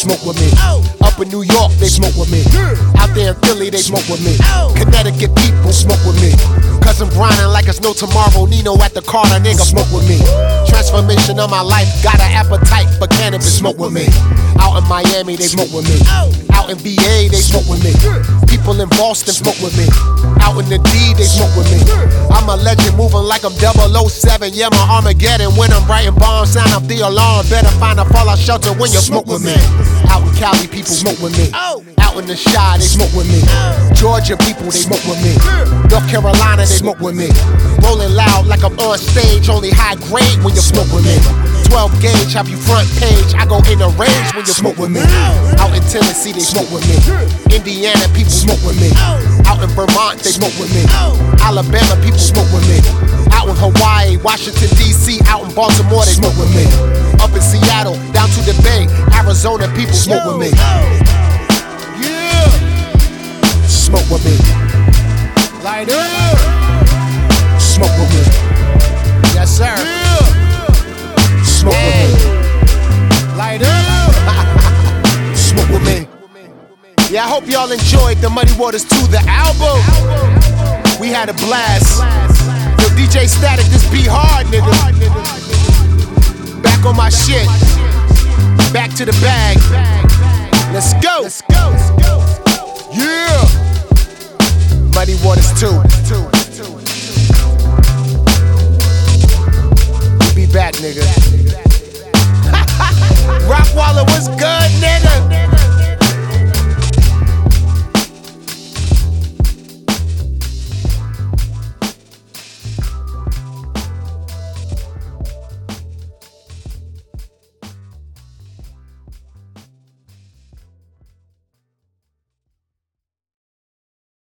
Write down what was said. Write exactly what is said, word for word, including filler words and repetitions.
smoke with me. Up in New York, they smoke with me. Out there in Philly, they smoke with me. Connecticut people smoke with me. Cause I'm grinding like it's no tomorrow. Nino at the Carter, nigga, smoke with me. Transformation of my life, got an appetite for cannabis, smoke with me. Out in Miami, they smoke with me. Out in V A, they smoke with me. People in Boston smoke with me. Out in the D, they smoke with me. I'm a legend, moving like I'm double oh seven. Yeah, my Armageddon. When I'm writing bombs, sound up the alarm. Better find a fallout shelter when you smoke with me. Out in Cali, people smoke with me. Out in the Chi, they smoke with me. Georgia people, they smoke with me. North Carolina, they smoke with me. Rolling loud like I'm on stage, only high grade when you smoke with me. twelve gauge, have you front page. I go in the range when you smoke with me. Out in Tennessee, they smoke with me. Indiana, people smoke with me. Out in Vermont, they smoke with me. Alabama, people smoke with me. Out in Hawaii, Washington, D C, out in Baltimore, they smoke with me. Up in Seattle, down to the Bay, Arizona, people smoke with me. Yeah, smoke with me. Light up. Smoke with me. Yes, sir. Yeah. Smoke with me. Light up. Smoke with me. Yeah, I hope y'all enjoyed the Muddy Waters two, the album. We had a blast. Yo, D J Static, this be hard, nigga. Back on my shit. Back to the bag. Let's go. Let's go. Yeah. Muddy Waters two. We be back, nigga.